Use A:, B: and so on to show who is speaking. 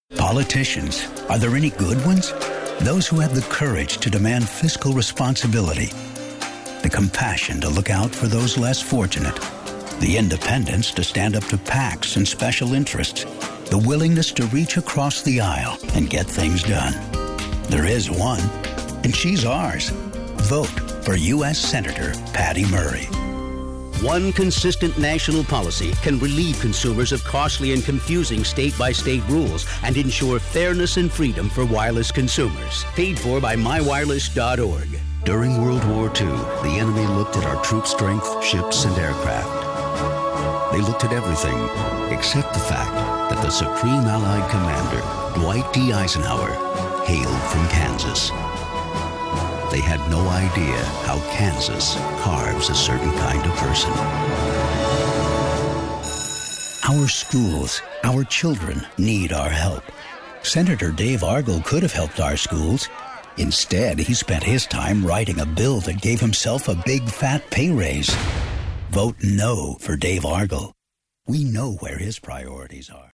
A: Politicians, are there any good ones? Those who have the courage to demand fiscal responsibility, the compassion to look out for those less fortunate, the independence to stand up to PACs and special interests, the willingness to reach across the aisle and get things done. There is one, and she's ours. Vote for U.S. Senator Patty Murray.
B: One consistent national policy can relieve consumers of costly and confusing state-by-state rules and ensure fairness and freedom for wireless consumers. Paid for by MyWireless.org.
C: During World War II, the enemy looked at our troop strength, ships, and aircraft. They looked at everything except the fact that the Supreme Allied Commander, Dwight D. Eisenhower, hailed from Kansas. They had no idea how Kansas carves a certain kind of person.
A: Our schools, our children need our help. Senator Dave Argall could have helped our schools. Instead, he spent his time writing a bill that gave himself a big fat pay raise. Vote no for Dave Argall. We know where his priorities are.